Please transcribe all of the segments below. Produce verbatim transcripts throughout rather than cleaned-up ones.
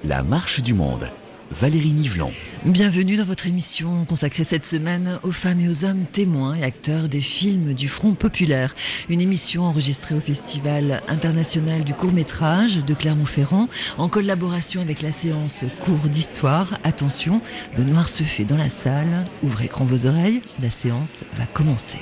La marche du monde. Valérie Nivelon. Bienvenue dans votre émission consacrée cette semaine aux femmes et aux hommes témoins et acteurs des films du Front populaire. Une émission enregistrée au Festival international du court-métrage de Clermont-Ferrand en collaboration avec la séance Cours d'Histoire. Attention, le noir se fait dans la salle. Ouvrez grand vos oreilles, la séance va commencer.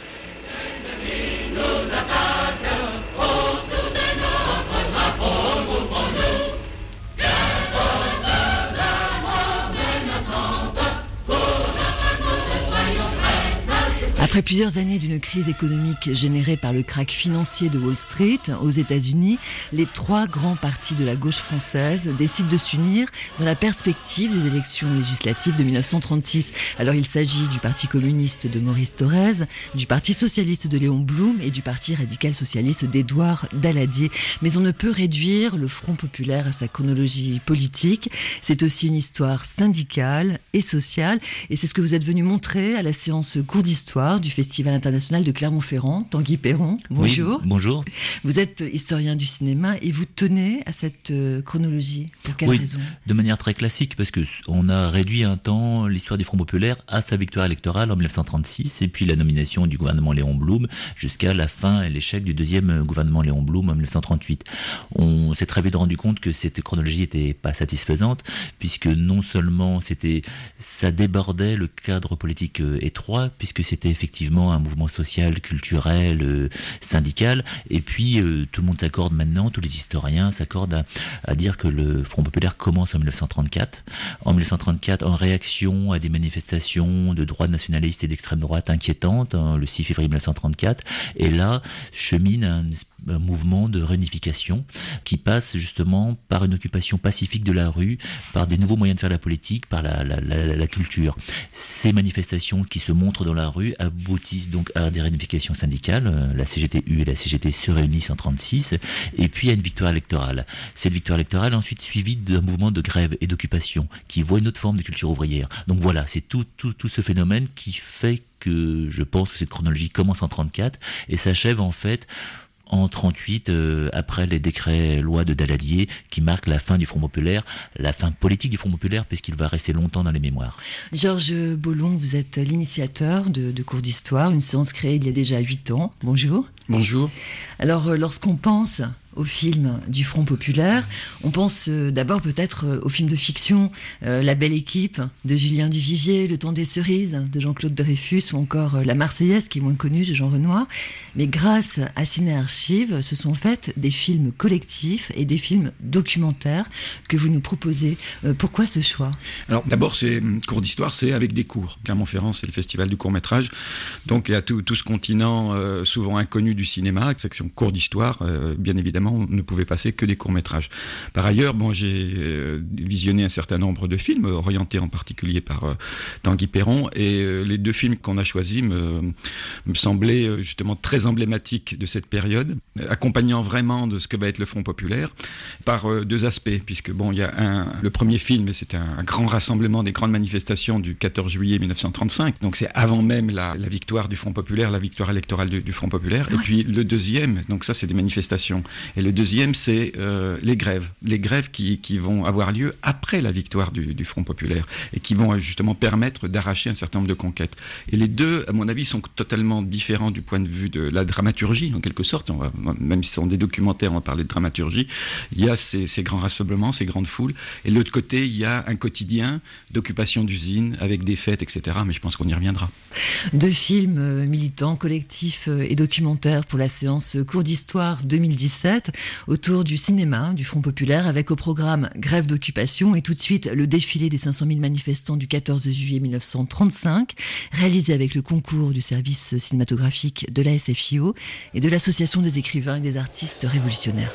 Après plusieurs années d'une crise économique générée par le krach financier de Wall Street aux États-Unis, les trois grands partis de la gauche française décident de s'unir dans la perspective des élections législatives de dix-neuf cent trente-six. Alors il s'agit du Parti communiste de Maurice Thorez, du Parti socialiste de Léon Blum et du Parti radical socialiste d'Édouard Daladier. Mais on ne peut réduire le Front populaire à sa chronologie politique. C'est aussi une histoire syndicale et sociale. Et c'est ce que vous êtes venu montrer à la séance Cours d'Histoire du Festival international de Clermont-Ferrand. Tanguy Perron, bonjour. Oui, bonjour. Vous êtes historien du cinéma et vous tenez à cette euh, chronologie. Pour quelle oui, raison ? De manière très classique, parce qu'on a réduit un temps l'histoire du Front populaire à sa victoire électorale en dix-neuf cent trente-six et puis la nomination du gouvernement Léon Blum jusqu'à la fin et l'échec du deuxième gouvernement Léon Blum en dix-neuf cent trente-huit. On s'est très vite rendu compte que cette chronologie n'était pas satisfaisante, puisque non seulement c'était, ça débordait le cadre politique euh, étroit, puisque c'était effectivement un mouvement social, culturel, euh, syndical, et puis euh, tout le monde s'accorde maintenant, tous les historiens s'accordent à, à dire que le Front populaire commence en dix-neuf cent trente-quatre. En dix-neuf cent trente-quatre, en réaction à des manifestations de droite nationaliste et d'extrême droite inquiétantes, hein, le six février dix-neuf cent trente-quatre, et là chemine un, un mouvement de réunification qui passe justement par une occupation pacifique de la rue, par des nouveaux moyens de faire la politique, par la, la, la, la culture. Ces manifestations qui se montrent dans la rue aboutissent donc à des réunifications syndicales. La C G T U et la C G T se réunissent en trente-six, et puis à une victoire électorale. Cette victoire électorale est ensuite suivie d'un mouvement de grève et d'occupation qui voit une autre forme de culture ouvrière. Donc voilà, c'est tout, tout, tout ce phénomène qui fait que je pense que cette chronologie commence en trente-quatre et s'achève en fait en trente-huit, euh, après les décrets lois de Daladier, qui marquent la fin du Front populaire, la fin politique du Front populaire, puisqu'il va rester longtemps dans les mémoires. Georges Bollon, vous êtes l'initiateur de, de Cours d'Histoire, une séance créée il y a déjà huit ans. Bonjour. Bonjour. Alors, euh, lorsqu'on pense au film du Front populaire, on pense euh, d'abord peut-être euh, au film de fiction euh, La Belle Équipe de Julien Duvivier, Le Temps des Cerises de Jean-Claude Dreyfus, ou encore euh, La Marseillaise, qui est moins connue, de Jean Renoir. Mais grâce à Ciné Archives, ce sont en fait des films collectifs et des films documentaires que vous nous proposez. Euh, pourquoi ce choix ? Alors d'abord, c'est Cours d'Histoire, c'est avec des cours. Clermont-Ferrand, c'est le festival du court-métrage. Donc il y a tout, tout ce continent euh, souvent inconnu du cinéma, section Cours d'Histoire, euh, bien évidemment, on ne pouvait passer que des courts-métrages. Par ailleurs, bon, j'ai euh, visionné un certain nombre de films, orientés en particulier par euh, Tanguy Perron, et euh, les deux films qu'on a choisis me, me semblaient euh, justement très emblématiques de cette période, accompagnant vraiment de ce que va être le Front populaire, par euh, deux aspects, puisque bon, il y a un, le premier film, et c'était un, un grand rassemblement des grandes manifestations du quatorze juillet dix-neuf cent trente-cinq, donc c'est avant même la, la victoire du Front populaire, la victoire électorale du, du Front populaire, ouais. Et puis le deuxième, donc ça c'est des manifestations, et le deuxième c'est euh, les grèves, les grèves qui, qui vont avoir lieu après la victoire du, du Front populaire, et qui vont justement permettre d'arracher un certain nombre de conquêtes. Et les deux, à mon avis, sont totalement différents du point de vue de la dramaturgie, en quelque sorte. On va, même si ce sont des documentaires, on va parler de dramaturgie. Il y a ces, ces grands rassemblements, ces grandes foules, et de l'autre côté, il y a un quotidien d'occupation d'usines, avec des fêtes, et cetera. Mais je pense qu'on y reviendra. Deux films euh, militants, collectifs euh, et documentaires pour la séance Cours d'Histoire deux mille dix-sept, autour du cinéma, du Front populaire, avec au programme Grève d'occupation et tout de suite le défilé des cinq cent mille manifestants du quatorze juillet dix-neuf cent trente-cinq, réalisé avec le concours du service cinématographique de la S F I O et de l'Association des écrivains et des artistes révolutionnaires.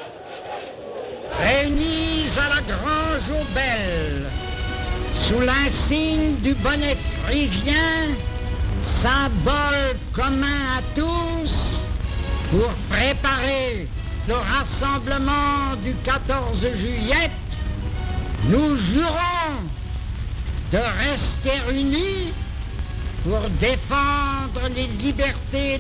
Réunis à la grange aux belles, sous l'insigne du bonnet phrygien, symbole commun à tous, pour préparer le rassemblement du quatorze juillet, nous jurons de rester unis pour défendre les libertés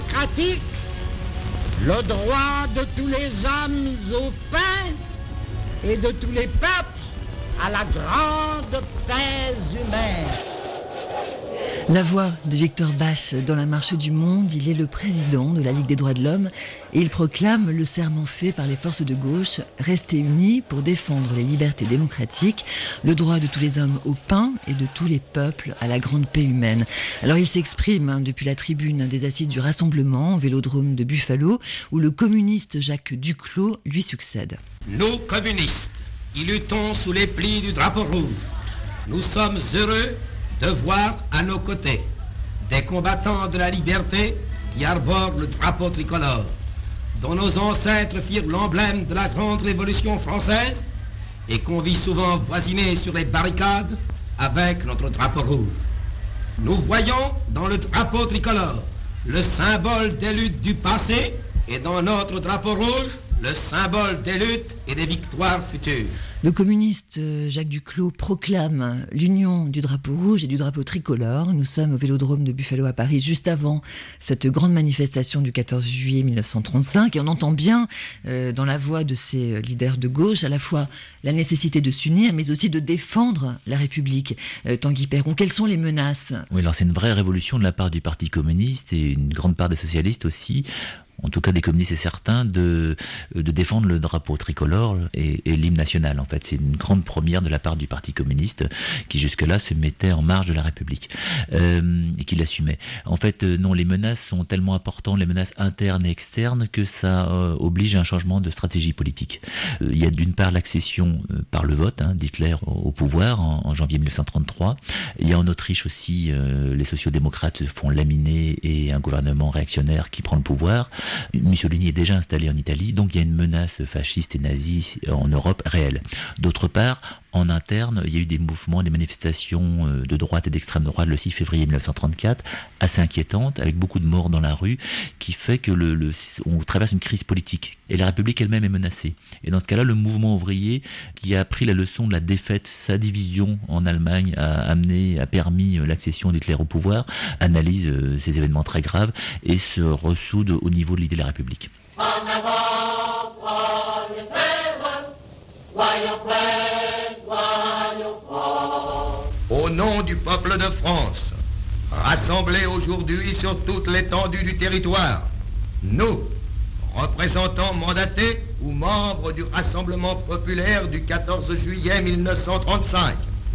démocratiques, le droit de tous les hommes au pain et de tous les peuples à la grande paix humaine. La voix de Victor Basch dans La Marche du Monde, il est le président de la Ligue des droits de l'homme et il proclame le serment fait par les forces de gauche, rester unis pour défendre les libertés démocratiques, le droit de tous les hommes au pain et de tous les peuples à la grande paix humaine. Alors il s'exprime hein, depuis la tribune des assises du Rassemblement au Vélodrome de Buffalo où le communiste Jacques Duclos lui succède. Nous, communistes, qui luttons sous les plis du drapeau rouge, nous sommes heureux de voir à nos côtés des combattants de la liberté qui arborent le drapeau tricolore, dont nos ancêtres firent l'emblème de la grande révolution française et qu'on vit souvent voisiner sur les barricades avec notre drapeau rouge. Nous voyons dans le drapeau tricolore le symbole des luttes du passé et dans notre drapeau rouge le symbole des luttes et des victoires futures. Le communiste Jacques Duclos proclame l'union du drapeau rouge et du drapeau tricolore. Nous sommes au Vélodrome de Buffalo à Paris, juste avant cette grande manifestation du quatorze juillet mille neuf cent trente-cinq. Et on entend bien euh, dans la voix de ces leaders de gauche à la fois la nécessité de s'unir, mais aussi de défendre la République. Euh, Tanguy Perron, quelles sont les menaces ? Oui, alors c'est une vraie révolution de la part du Parti communiste et une grande part des socialistes aussi. En tout cas des communistes, c'est certain, de, de défendre le drapeau tricolore et, et l'hymne national. En fait, c'est une grande première de la part du Parti communiste qui jusque-là se mettait en marge de la République euh, et qui l'assumait. En fait, euh, non, les menaces sont tellement importantes, les menaces internes et externes, que ça euh, oblige à un changement de stratégie politique. Euh, il y a d'une part l'accession euh, par le vote hein, d'Hitler au, au pouvoir en, en janvier mille neuf cent trente-trois. Il y a en Autriche aussi, euh, les sociodémocrates se font laminer et un gouvernement réactionnaire qui prend le pouvoir. Mussolini est déjà installé en Italie, donc il y a une menace fasciste et nazie en Europe réelle. D'autre part, en interne, il y a eu des mouvements, des manifestations de droite et d'extrême droite le six février mille neuf cent trente-quatre, assez inquiétantes, avec beaucoup de morts dans la rue, qui fait que le, le, on traverse une crise politique. Et la République elle-même est menacée. Et dans ce cas-là, le mouvement ouvrier, qui a appris la leçon de la défaite, sa division en Allemagne a amené, a permis l'accession d'Hitler au pouvoir, analyse euh, ces événements très graves et se ressoude au niveau de l'idée de la République. En avant, soyez frères, soyons frères, soyons forts. Au nom du peuple de France, rassemblés aujourd'hui sur toute l'étendue du territoire, nous, représentants mandatés ou membres du Rassemblement populaire du quatorze juillet mille neuf cent trente-cinq,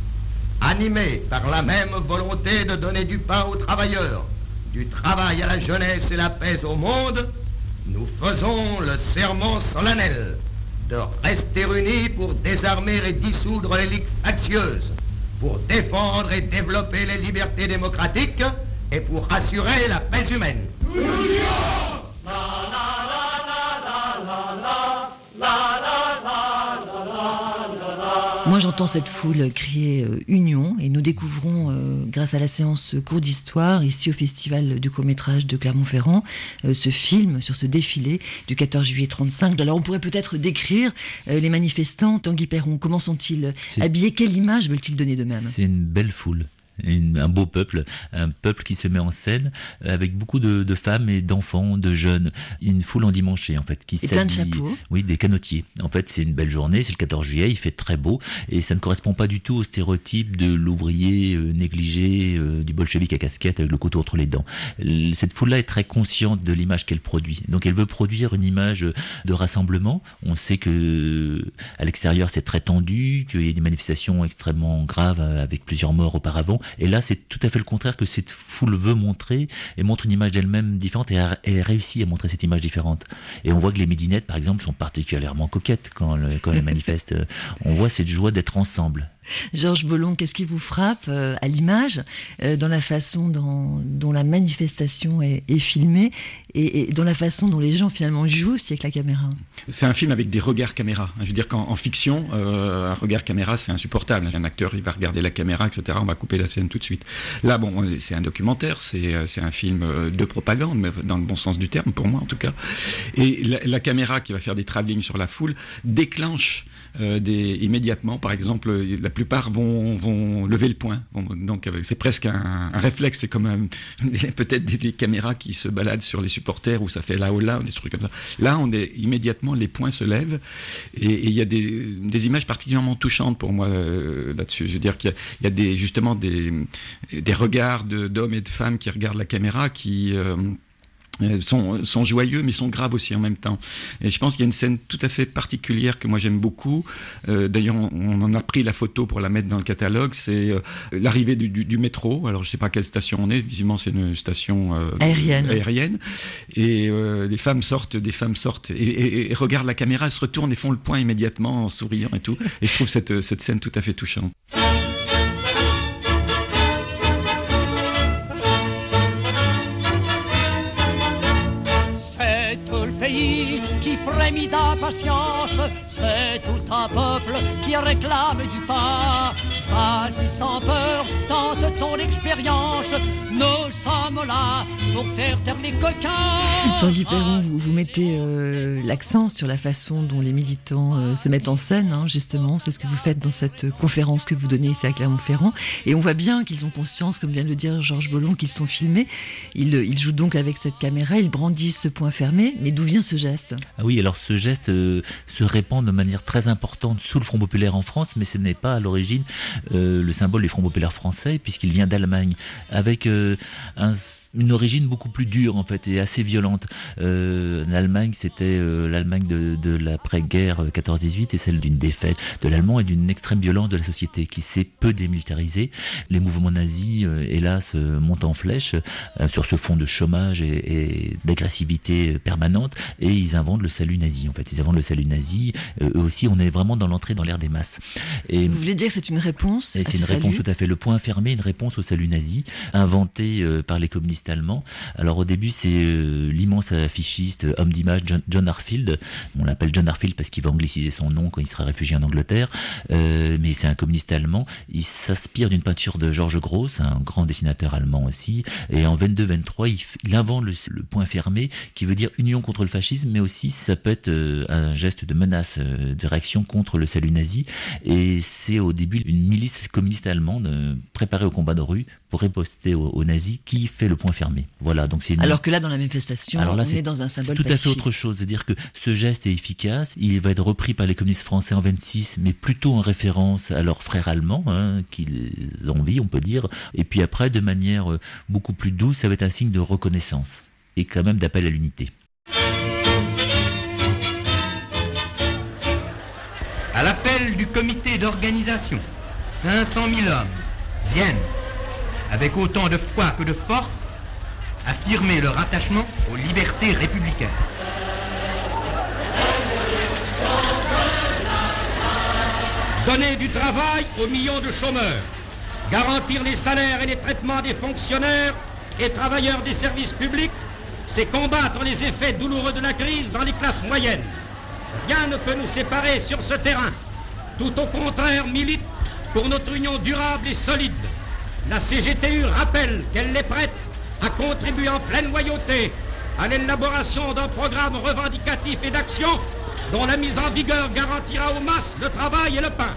animés par la même volonté de donner du pain aux travailleurs, du travail à la jeunesse et la paix au monde, nous faisons le serment solennel de rester unis pour désarmer et dissoudre les ligues factieuses, pour défendre et développer les libertés démocratiques et pour assurer la paix humaine. Moi j'entends cette foule crier euh, Union et nous découvrons euh, grâce à la séance cours d'histoire ici au festival du court-métrage de Clermont-Ferrand euh, ce film sur ce défilé du quatorze juillet trente-cinq. Alors on pourrait peut-être décrire euh, les manifestants. Tanguy Perron, comment sont-ils C'est... habillés? Quelle image veulent-ils donner d'eux-mêmes? C'est une belle foule. Une, un beau peuple, un peuple qui se met en scène avec beaucoup de, de femmes et d'enfants, de jeunes, une foule endimanchée en fait, qui et plein de chapeaux. Oui, des canotiers. En fait, c'est une belle journée, c'est le quatorze juillet, il fait très beau et ça ne correspond pas du tout au stéréotype de l'ouvrier euh, négligé, euh, du bolchevique à casquette avec le couteau entre les dents. Cette foule-là est très consciente de l'image qu'elle produit. Donc, elle veut produire une image de rassemblement. On sait que à l'extérieur, c'est très tendu, qu'il y a des manifestations extrêmement graves avec plusieurs morts auparavant. Et là, c'est tout à fait le contraire que cette foule veut montrer et montre une image d'elle-même différente et elle réussit à montrer cette image différente. Et on voit que les midinettes, par exemple, sont particulièrement coquettes quand, le, quand elles manifestent. On voit cette joie d'être ensemble. Georges Bollon, qu'est-ce qui vous frappe euh, à l'image, euh, dans la façon dont, dont la manifestation est, est filmée et, et dans la façon dont les gens finalement jouent aussi avec la caméra? C'est un film avec des regards caméra. Je veux dire qu'en en fiction, euh, un regard caméra, c'est insupportable. Un acteur, il va regarder la caméra, et cetera. On va couper la scène tout de suite. Là, bon, c'est un documentaire, c'est, c'est un film de propagande, mais dans le bon sens du terme, pour moi en tout cas. Et la, la caméra qui va faire des travelling sur la foule déclenche euh, des, immédiatement, par exemple, la plupart vont, vont lever le poing. Vont, donc c'est presque un, un réflexe, c'est comme un, peut-être des, des caméras qui se baladent sur les supporters où ça fait là ou là, ou des trucs comme ça. Là, on est immédiatement, les poings se lèvent et il y a des, des images particulièrement touchantes pour moi euh, là-dessus. Je veux dire qu'il y a, y a des, justement des, des regards de, d'hommes et de femmes qui regardent la caméra qui... Euh, Sont, sont joyeux mais sont graves aussi en même temps. Et je pense qu'il y a une scène tout à fait particulière que moi j'aime beaucoup. Euh, d'ailleurs on, on en a pris la photo pour la mettre dans le catalogue. C'est euh, l'arrivée du, du, du métro. Alors je sais pas à quelle station on est. Visiblement c'est une station euh, aérienne. aérienne. Et euh, les femmes sortent, des femmes sortent et, et, et regardent la caméra, elles se retournent et font le point immédiatement en souriant et tout. Et je trouve cette, cette scène tout à fait touchante. Qui frémit d'impatience, c'est tout un peuple qui réclame du pain. Vas-y sans peur, tente ton expérience, nous sommes là pour faire taire les coquins. Tanguy Perron, vous, vous mettez euh, l'accent sur la façon dont les militants euh, se mettent en scène, hein, justement, c'est ce que vous faites dans cette conférence que vous donnez ici à Clermont-Ferrand, et on voit bien qu'ils ont conscience, comme vient de le dire Georges Bollon, qu'ils sont filmés. Ils, ils jouent donc avec cette caméra, ils brandissent ce poing fermé, mais d'où vient ce geste ? Ah oui, alors ce geste euh, se répand de manière très importante sous le Front populaire en France, mais ce n'est pas à l'origine euh, le symbole du Front populaire français, puisqu'il vient d'Allemagne, avec euh, un... une origine beaucoup plus dure en fait et assez violente. Euh, L'Allemagne, c'était euh, l'Allemagne de, de l'après-guerre quatorze dix-huit et celle d'une défaite de l'Allemand et d'une extrême violence de la société qui s'est peu démilitarisée. Les mouvements nazis, euh, hélas, euh, montent en flèche euh, sur ce fond de chômage et, et d'agressivité permanente et ils inventent le salut nazi. En fait, ils inventent le salut nazi. Euh, eux aussi, on est vraiment dans l'entrée dans l'ère des masses. Et, vous voulez dire que c'est une réponse et à c'est une ce réponse salut ? tout à fait. Le point fermé, une réponse au salut nazi inventé euh, par les communistes allemand. Alors au début c'est euh, l'immense affichiste, homme d'image John, John Arfield, on l'appelle John Arfield parce qu'il va angliciser son nom quand il sera réfugié en Angleterre, euh, mais c'est un communiste allemand. Il s'inspire d'une peinture de Georges Gross, un grand dessinateur allemand aussi, et en vingt-deux vingt-trois il, il invente le, le point fermé qui veut dire union contre le fascisme, mais aussi ça peut être euh, un geste de menace, euh, de réaction contre le salut nazi, et c'est au début une milice communiste allemande euh, préparée au combat de rue pour riposter aux, aux nazis qui fait le point fermé. Voilà, donc c'est une... Alors que là, dans la manifestation, Alors là, on c'est, est dans un symbole c'est tout pacifiste. à fait autre chose. C'est-à-dire que ce geste est efficace, il va être repris par les communistes français en vingt-six, mais plutôt en référence à leurs frères allemands, hein, qui les envient, on peut dire. Et puis après, de manière beaucoup plus douce, ça va être un signe de reconnaissance et quand même d'appel à l'unité. À l'appel du comité d'organisation, cinq cent mille hommes viennent, avec autant de foi que de force, affirmer leur attachement aux libertés républicaines. Donner du travail aux millions de chômeurs, garantir les salaires et les traitements des fonctionnaires et travailleurs des services publics, c'est combattre les effets douloureux de la crise dans les classes moyennes. Rien ne peut nous séparer sur ce terrain. Tout au contraire milite pour notre union durable et solide. La C G T U rappelle qu'elle est prête à contribuer en pleine loyauté à l'élaboration d'un programme revendicatif et d'action dont la mise en vigueur garantira aux masses le travail et le pain.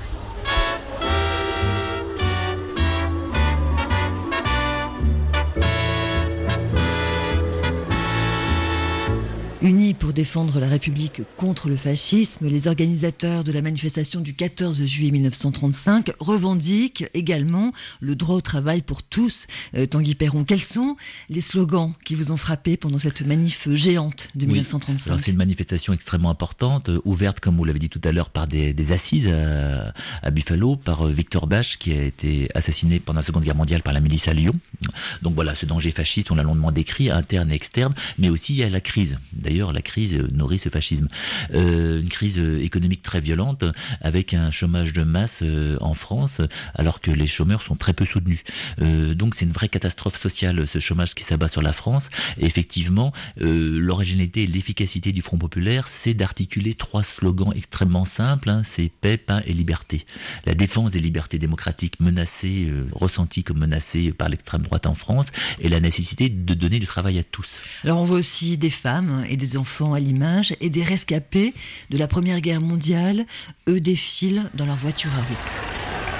Unis pour défendre la République contre le fascisme, les organisateurs de la manifestation du quatorze juillet mille neuf cent trente-cinq revendiquent également le droit au travail pour tous. Euh, Tanguy Perron, quels sont les slogans qui vous ont frappé pendant cette manif géante de oui. mille neuf cent trente-cinq ? Alors c'est une manifestation extrêmement importante, euh, ouverte, comme vous l'avez dit tout à l'heure, par des, des assises à, à Buffalo, par euh, Victor Bache, qui a été assassiné pendant la Seconde Guerre mondiale par la milice à Lyon. Donc voilà, ce danger fasciste, on l'a longuement décrit, interne et externe, mais aussi il y a la crise. D'ailleurs, la crise nourrit ce fascisme. Euh, une crise économique très violente, avec un chômage de masse euh, en France, alors que les chômeurs sont très peu soutenus. Euh, donc c'est une vraie catastrophe sociale, ce chômage qui s'abat sur la France. Et effectivement, euh, l'originalité et l'efficacité du Front populaire, c'est d'articuler trois slogans extrêmement simples, hein, c'est paix, pain et liberté. La défense des libertés démocratiques menacées, euh, ressenties comme menacées par l'extrême droite en France, et la nécessité de donner du travail à tous. Alors on voit aussi des femmes et des enfants à l'image, et des rescapés de la Première Guerre mondiale. Eux défilent dans leur voiture à roues.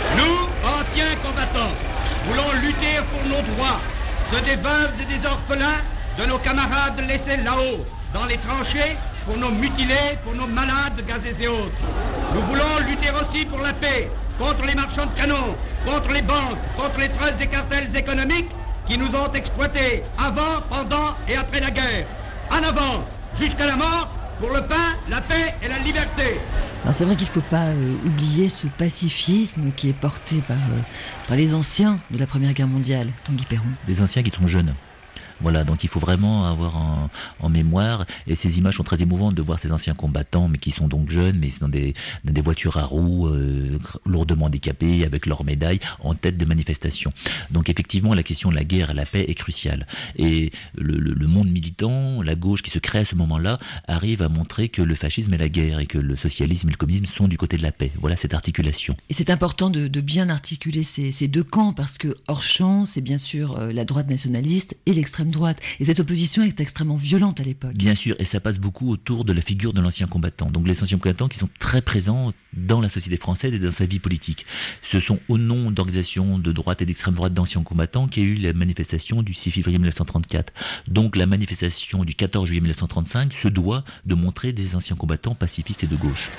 Nous, anciens combattants, voulons lutter pour nos droits, ceux des veuves et des orphelins, de nos camarades laissés là-haut, dans les tranchées, pour nos mutilés, pour nos malades gazés et autres. Nous voulons lutter aussi pour la paix, contre les marchands de canons, contre les banques, contre les trustes et cartels économiques qui nous ont exploités avant, pendant et après la guerre. En avant, jusqu'à la mort, pour le pain, la paix et la liberté. Alors c'est vrai qu'il ne faut pas euh, oublier ce pacifisme qui est porté par, euh, par les anciens de la Première Guerre mondiale, Tanguy Péron. Des anciens qui sont jeunes. Voilà, donc il faut vraiment avoir en, en mémoire, et ces images sont très émouvantes de voir ces anciens combattants, mais qui sont donc jeunes, mais dans des, dans des voitures à roues, euh, lourdement handicapés, avec leurs médailles, en tête de manifestations. Donc effectivement, la question de la guerre et la paix est cruciale. Et le, le, le monde militant, la gauche qui se crée à ce moment-là, arrive à montrer que le fascisme est la guerre, et que le socialisme et le communisme sont du côté de la paix. Voilà cette articulation. Et c'est important de, de bien articuler ces, ces deux camps, parce que hors champ, c'est bien sûr euh, la droite nationaliste et l'extrême droite. Et cette opposition est extrêmement violente à l'époque. Bien sûr, et ça passe beaucoup autour de la figure de l'ancien combattant. Donc les anciens combattants qui sont très présents dans la société française et dans sa vie politique. Ce sont au nom d'organisations de droite et d'extrême droite d'anciens combattants qu'il y a eu la manifestation du six février mille neuf cent trente-quatre. Donc la manifestation du quatorze juillet mille neuf cent trente-cinq se doit de montrer des anciens combattants pacifistes et de gauche.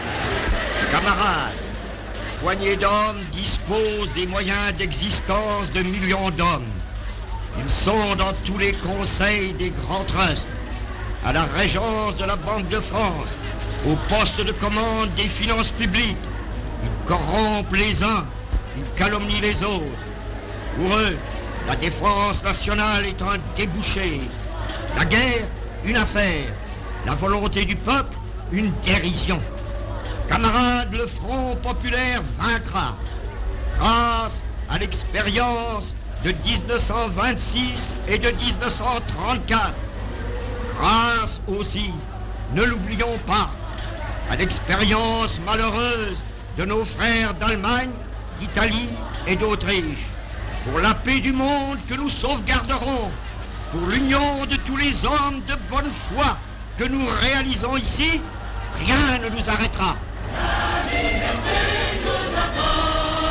Camarades, poignées d'hommes disposent des moyens d'existence de millions d'hommes. Ils sont dans tous les conseils des grands trusts, à la régence de la Banque de France, au poste de commande des finances publiques. Ils corrompent les uns, ils calomnient les autres. Pour eux, la défense nationale est un débouché, la guerre, une affaire, la volonté du peuple, une dérision. Camarades, le Front populaire vaincra, grâce à l'expérience de dix-neuf cent vingt-six et de dix-neuf cent trente-quatre. Grâce aussi, ne l'oublions pas, à l'expérience malheureuse de nos frères d'Allemagne, d'Italie et d'Autriche. Pour la paix du monde que nous sauvegarderons, pour l'union de tous les hommes de bonne foi que nous réalisons ici, rien ne nous arrêtera. La liberté nous attend.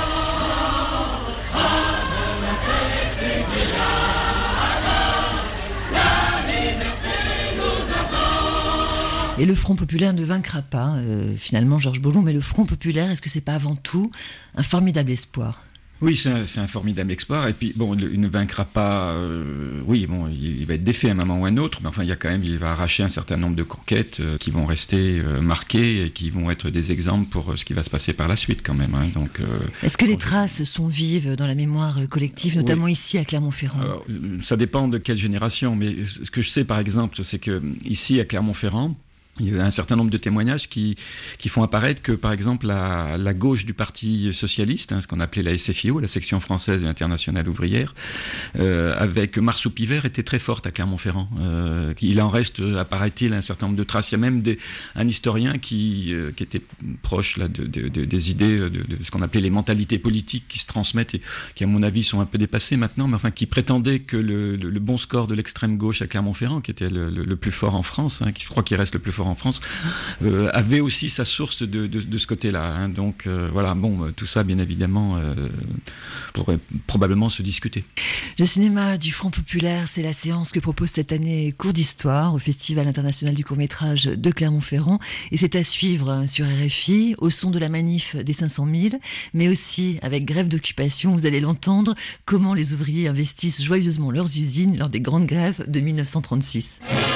Et le Front populaire ne vaincra pas, euh, finalement, Georges Boulon, mais le Front populaire, est-ce que c'est pas avant tout un formidable espoir ? Oui, c'est un, c'est un formidable espoir. Et puis, bon, il ne vaincra pas. Euh, oui, bon, il, il va être défait à un moment ou à un autre, mais enfin, il y a quand même, il va arracher un certain nombre de conquêtes euh, qui vont rester euh, marquées et qui vont être des exemples pour euh, ce qui va se passer par la suite, quand même. Hein. Donc, euh, est-ce que les traces sont vives dans la mémoire collective, notamment oui. ici à Clermont-Ferrand ? Alors, ça dépend de quelle génération, mais ce que je sais, par exemple, c'est que ici à Clermont-Ferrand, il y a un certain nombre de témoignages qui, qui font apparaître que, par exemple, la, la gauche du Parti socialiste, hein, ce qu'on appelait la S F I O, la section française de l'Internationale ouvrière, euh, avec Marsoupy-Vert, était très forte à Clermont-Ferrand. Euh, il en reste, apparaît-il, un certain nombre de traces. Il y a même des, un historien qui, euh, qui était proche là, de, de, de, des idées, de, de ce qu'on appelait les mentalités politiques qui se transmettent et qui, à mon avis, sont un peu dépassées maintenant, mais enfin, qui prétendait que le, le, le bon score de l'extrême gauche à Clermont-Ferrand, qui était le, le, le plus fort en France, hein, qui, je crois qu'il reste le plus fort en France, euh, avait aussi sa source de, de, de ce côté-là. Hein. Donc euh, voilà, bon, tout ça, bien évidemment, euh, pourrait probablement se discuter. Le cinéma du Front populaire, c'est la séance que propose cette année Cours d'Histoire au Festival international du court-métrage de Clermont-Ferrand. Et c'est à suivre sur R F I, au son de la manif des cinq cent mille, mais aussi avec Grève d'occupation. Vous allez l'entendre, comment les ouvriers investissent joyeusement leurs usines lors des grandes grèves de mille neuf cent trente-six.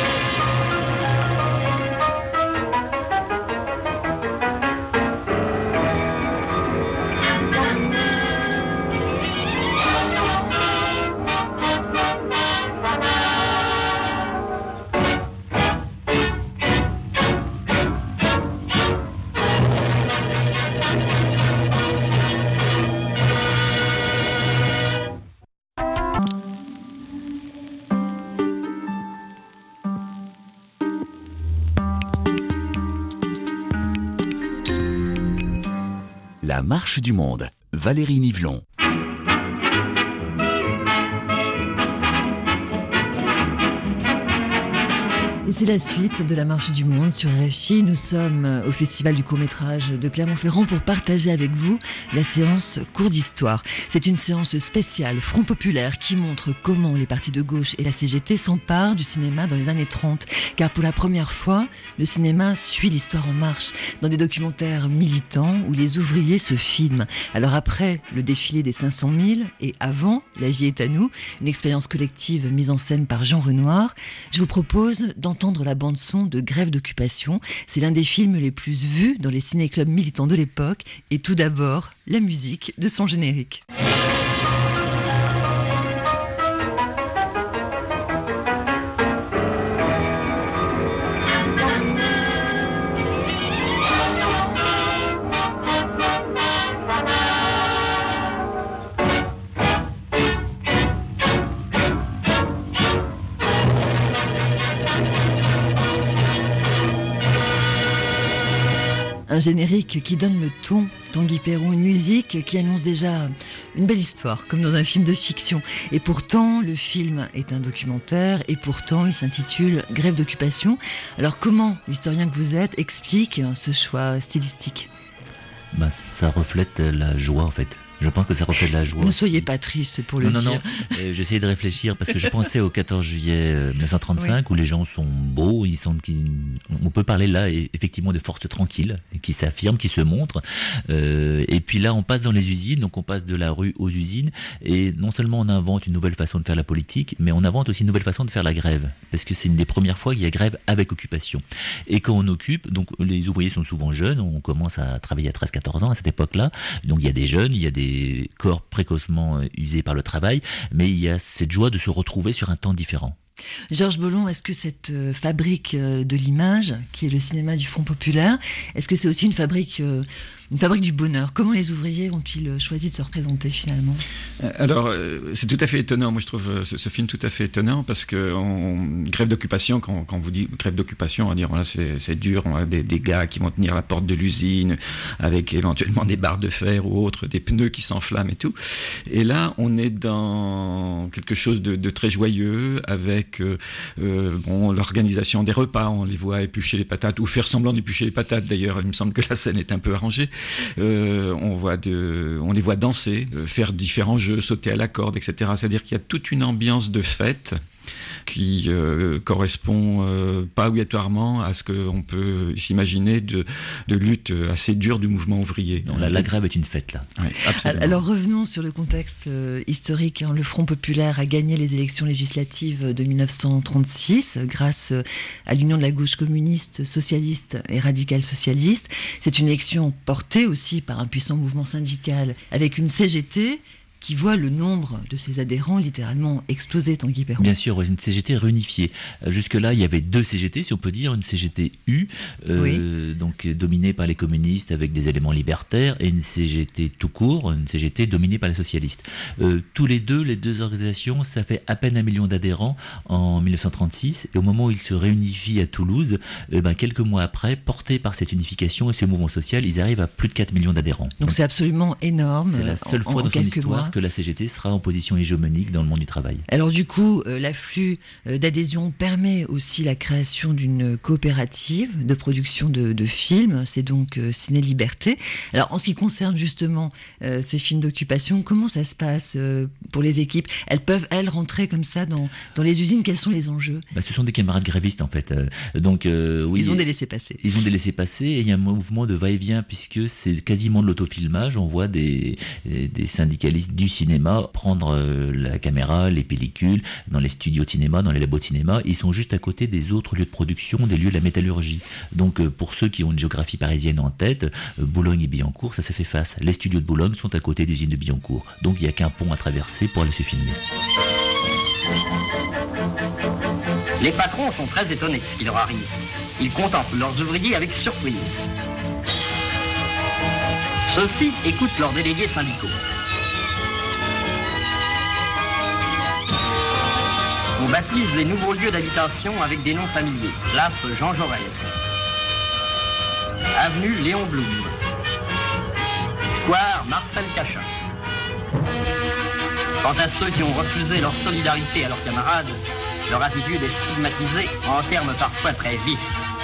La marche du monde, Valérie Nivelon. Et c'est la suite de la Marche du Monde sur R F I. Nous sommes au Festival du court-métrage de Clermont-Ferrand pour partager avec vous la séance Cours d'Histoire. C'est une séance spéciale Front Populaire qui montre comment les partis de gauche et la C G T s'emparent du cinéma dans les années trente. Car pour la première fois, le cinéma suit l'histoire en marche dans des documentaires militants où les ouvriers se filment. Alors après le défilé des cinq cent mille et avant La vie est à nous, une expérience collective mise en scène par Jean Renoir, je vous propose d'entendre entendre la bande-son de Grève d'occupation. C'est l'un des films les plus vus dans les ciné-clubs militants de l'époque. Et tout d'abord, la musique de son générique. Un générique qui donne le ton, Tanguy Perron, une musique qui annonce déjà une belle histoire, comme dans un film de fiction. Et pourtant, le film est un documentaire, et pourtant, il s'intitule Grève d'occupation. Alors comment l'historien que vous êtes explique ce choix stylistique ? Bah, ça reflète la joie en fait. Je pense que ça reflète la joie. Ne aussi. soyez pas triste pour le non, dire. Non, non, euh, j'essayais de réfléchir parce que je pensais au quatorze juillet mille neuf cent trente-cinq oui. où les gens sont beaux, ils sont, qui, on peut parler là effectivement de forces tranquilles qui s'affirment, qui se montrent. Euh, et puis là, on passe dans les usines, donc on passe de la rue aux usines et non seulement on invente une nouvelle façon de faire la politique, mais on invente aussi une nouvelle façon de faire la grève parce que c'est une des premières fois qu'il y a grève avec occupation. Et quand on occupe, donc les ouvriers sont souvent jeunes, on commence à travailler à treize quatorze ans à cette époque-là, donc il y a des jeunes, il y a des corps précocement usés par le travail, mais il y a cette joie de se retrouver sur un temps différent. Georges Bollon, est-ce que cette fabrique de l'image, qui est le cinéma du Front Populaire, est-ce que c'est aussi une fabrique, une fabrique du bonheur ? Comment les ouvriers ont-ils choisi de se représenter finalement ? Alors, c'est tout à fait étonnant. Moi, je trouve ce, ce film tout à fait étonnant parce que on, grève d'occupation, quand, quand on vous dit grève d'occupation, on va dire là, c'est, c'est dur, on a des, des gars qui vont tenir la porte de l'usine avec éventuellement des barres de fer ou autres, des pneus qui s'enflamment et tout. Et là, on est dans quelque chose de, de très joyeux avec Euh, euh, bon, l'organisation des repas, on les voit éplucher les patates ou faire semblant d'éplucher les patates. D'ailleurs, il me semble que la scène est un peu arrangée. Euh, on voit de, on les voit danser, euh, faire différents jeux, sauter à la corde, et cetera. C'est-à-dire qu'il y a toute une ambiance de fête qui euh, correspond euh, pas obligatoirement à ce qu'on peut s'imaginer de, de lutte assez dure du mouvement ouvrier. Non, la, la grève est une fête, là. Oui, absolument. Alors revenons sur le contexte euh, historique. Hein. Le Front Populaire a gagné les élections législatives de mille neuf cent trente-six grâce à l'union de la gauche communiste, socialiste et radicale socialiste. C'est une élection portée aussi par un puissant mouvement syndical avec une C G T qui voit le nombre de ses adhérents littéralement exploser, Tanguy Perron. Bien sûr, une C G T réunifiée. Jusque-là, il y avait deux C G T, si on peut dire, une C G T U, euh, oui. donc dominée par les communistes avec des éléments libertaires, et une C G T tout court, une C G T dominée par les socialistes. Euh, tous les deux, les deux organisations, ça fait à peine un million d'adhérents en mille neuf cent trente-six, et au moment où ils se réunifient à Toulouse, euh, ben, quelques mois après, portés par cette unification et ce mouvement social, ils arrivent à plus de quatre millions d'adhérents. Donc, donc c'est absolument énorme. C'est la seule en, fois en dans son histoire mois. que la C G T sera en position hégémonique dans le monde du travail. Alors du coup, euh, l'afflux euh, d'adhésion permet aussi la création d'une coopérative de production de, de films, c'est donc euh, Ciné Liberté. Alors en ce qui concerne justement euh, ces films d'occupation, comment ça se passe euh, pour les équipes ? Elles peuvent, elles, rentrer comme ça dans, dans les usines ? Quels sont les enjeux ? Bah, ce sont des camarades grévistes en fait. Euh, donc, euh, oui, ils ont des laissés-passer. Ils ont des laissés-passer et il y a un mouvement de va-et-vient puisque c'est quasiment de l'autofilmage. On voit des, des syndicalistes du cinéma prendre la caméra, les pellicules, dans les studios de cinéma, dans les labos de cinéma. Ils sont juste à côté des autres lieux de production, des lieux de la métallurgie. Donc pour ceux qui ont une géographie parisienne en tête, Boulogne et Billancourt, ça se fait face. Les studios de Boulogne sont à côté des usines de Billancourt. Donc il n'y a qu'un pont à traverser pour aller se filmer. Les patrons sont très étonnés de ce qui leur arrive. Ils contemplent leurs ouvriers avec surprise. Ceux-ci écoutent leurs délégués syndicaux. On baptise les nouveaux lieux d'habitation avec des noms familiers. Place Jean Jaurès, avenue Léon Blum, square Marcel Cachin. Quant à ceux qui ont refusé leur solidarité à leurs camarades, Leur attitude est stigmatisée en termes parfois très vifs.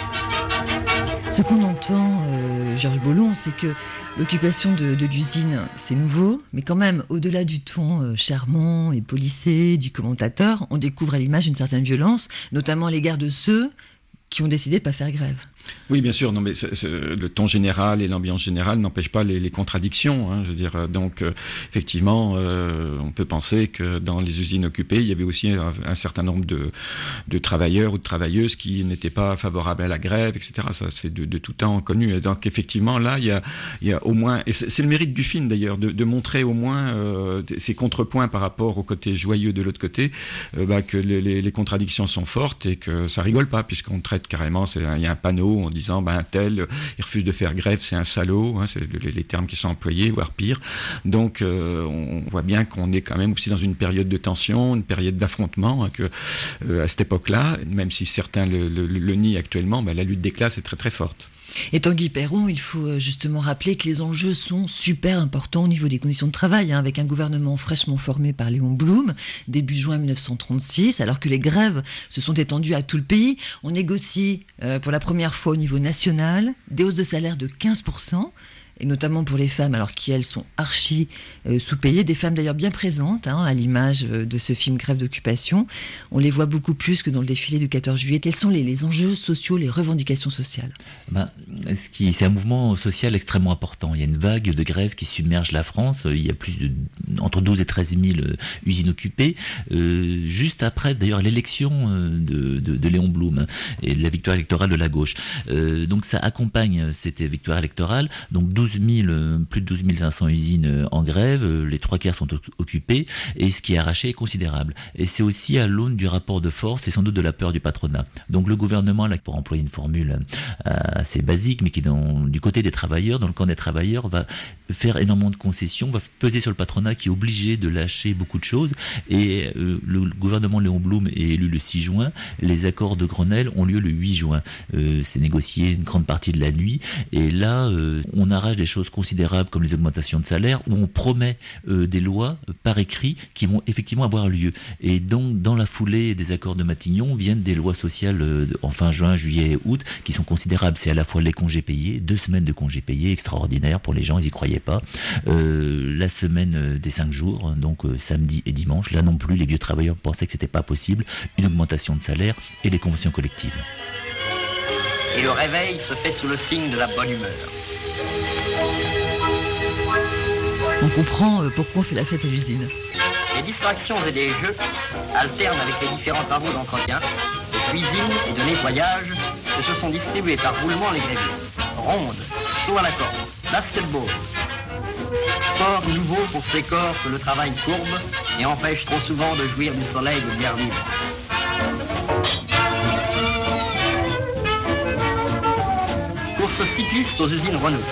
Ce qu'on entend, euh, Georges Bollon, c'est que l'occupation de, de l'usine, c'est nouveau, mais quand même, au-delà du ton euh, charmant et policé du commentateur, on découvre à l'image une certaine violence, notamment à l'égard de ceux qui ont décidé de ne pas faire grève. Oui, bien sûr. Non, mais c'est, c'est, le ton général et l'ambiance générale n'empêchent pas les, les contradictions. Hein, je veux dire, donc euh, effectivement, euh, on peut penser que dans les usines occupées, il y avait aussi un, un certain nombre de, de travailleurs ou de travailleuses qui n'étaient pas favorables à la grève, et cetera. Ça, c'est de, de tout temps connu. Et donc, effectivement, là, il y a, il y a au moins, et c'est, c'est le mérite du film d'ailleurs, de, de montrer au moins euh, ces contrepoints par rapport au côté joyeux de l'autre côté, euh, bah, que les, les, les contradictions sont fortes et que ça rigole pas, puisqu'on traite carrément, c'est, il y a un panneau en disant ben, un tel, il refuse de faire grève, c'est un salaud, hein, c'est les, les termes qui sont employés, voire pire. Donc euh, on voit bien qu'on est quand même aussi dans une période de tension, une période d'affrontement, hein, que euh, à cette époque-là, même si certains le, le, le nient actuellement, ben, la lutte des classes est très très forte. Et Tanguy Perron, il faut justement rappeler que les enjeux sont super importants au niveau des conditions de travail, hein, avec un gouvernement fraîchement formé par Léon Blum, début juin dix-neuf cent trente-six, alors que les grèves se sont étendues à tout le pays. On négocie euh, pour la première fois au niveau national des hausses de salaire de quinze pour cent, et notamment pour les femmes, alors qui elles sont archi euh, sous-payées, des femmes d'ailleurs bien présentes, hein, à l'image euh, de ce film Grève d'occupation. On les voit beaucoup plus que dans le défilé du quatorze juillet. Quels sont les, les enjeux sociaux, les revendications sociales ? Ben, ce qui, c'est un mouvement social extrêmement important. Il y a une vague de grève qui submerge la France. Il y a plus de entre douze et treize mille usines occupées. Euh, juste après, d'ailleurs, l'élection de, de, de Léon Blum et la victoire électorale de la gauche. Euh, donc ça accompagne cette victoire électorale. Donc douze mille, plus de douze mille cinq cents usines en grève, les trois quarts sont occupés, et ce qui est arraché est considérable. Et c'est aussi à l'aune du rapport de force et sans doute de la peur du patronat. Donc le gouvernement, là, pour employer une formule assez basique, mais qui est dans, du côté des travailleurs, dans le camp des travailleurs, va faire énormément de concessions, va peser sur le patronat qui est obligé de lâcher beaucoup de choses. Et euh, le gouvernement Léon Blum est élu le six juin, les accords de Grenelle ont lieu le huit juin. Euh, c'est négocié une grande partie de la nuit, et là, euh, on arrache des choses considérables comme les augmentations de salaire, où on promet euh, des lois euh, par écrit qui vont effectivement avoir lieu. Et donc, dans la foulée des accords de Matignon, viennent des lois sociales euh, en fin juin, juillet et août, qui sont considérables. C'est à la fois les congés payés, deux semaines de congés payés, extraordinaires pour les gens, ils n'y croyaient pas. Euh, la semaine des cinq jours, donc euh, samedi et dimanche, là non plus, les vieux travailleurs pensaient que c'était pas possible. Une augmentation de salaire et les conventions collectives. Et le réveil se fait sous le signe de la bonne humeur. On comprend pourquoi on fait la fête à l'usine. Les distractions et les jeux alternent avec les différents travaux d'entretien, de cuisine et de nettoyage que se sont distribués par roulement les grévistes. Ronde, saut à la corde, basketball. Sport nouveau pour ces corps que le travail courbe et empêche trop souvent de jouir du soleil de l'air libre. Course cycliste aux usines Renault.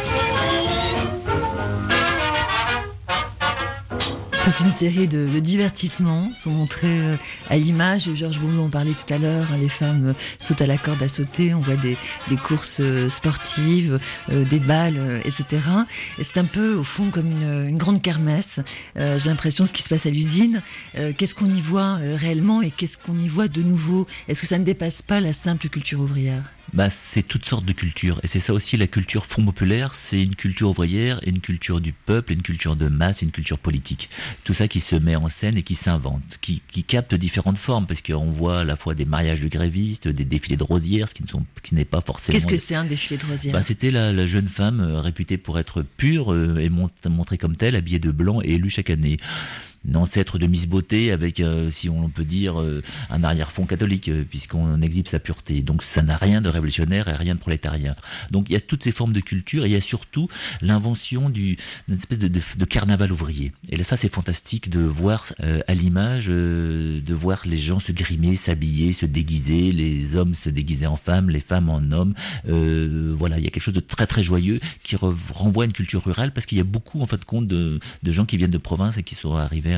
Toute une série de, de divertissements sont montrés euh, à l'image. Georges Boulon en parlait tout à l'heure, hein, les femmes euh, sautent à la corde à sauter, on voit des, des courses euh, sportives, euh, des balles, euh, et cetera. Et c'est un peu, au fond, comme une, une grande kermesse. Euh, j'ai l'impression, ce qui se passe à l'usine, euh, qu'est-ce qu'on y voit euh, réellement et qu'est-ce qu'on y voit de nouveau ? Est-ce que ça ne dépasse pas la simple culture ouvrière ? Bah, c'est toutes sortes de cultures, et c'est ça aussi la culture Front populaire, c'est une culture ouvrière, et une culture du peuple, et une culture de masse, et une culture politique. Tout ça qui se met en scène et qui s'invente, qui, qui capte différentes formes, parce qu'on voit à la fois des mariages de grévistes, des défilés de rosières, ce qui ne sont, ce qui n'est pas forcément. Qu'est-ce que c'est un défilé de rosières ? Bah, c'était la, la jeune femme euh, réputée pour être pure euh, et mont- montrée comme telle, habillée de blanc et élue chaque année. Un ancêtre de Miss Beauté avec, euh, si on peut dire, euh, un arrière-fond catholique, euh, puisqu'on exhibe sa pureté. Donc ça n'a rien de révolutionnaire et rien de prolétarien. Donc il y a toutes ces formes de culture, et il y a surtout l'invention du, d'une espèce de, de, de carnaval ouvrier. Et là, ça, c'est fantastique de voir euh, à l'image, euh, de voir les gens se grimer, s'habiller, se déguiser, les hommes se déguiser en femmes, les femmes en hommes. Euh, voilà, il y a quelque chose de très très joyeux qui re- renvoie à une culture rurale, parce qu'il y a beaucoup, en fin de compte, de, de gens qui viennent de province et qui sont arrivés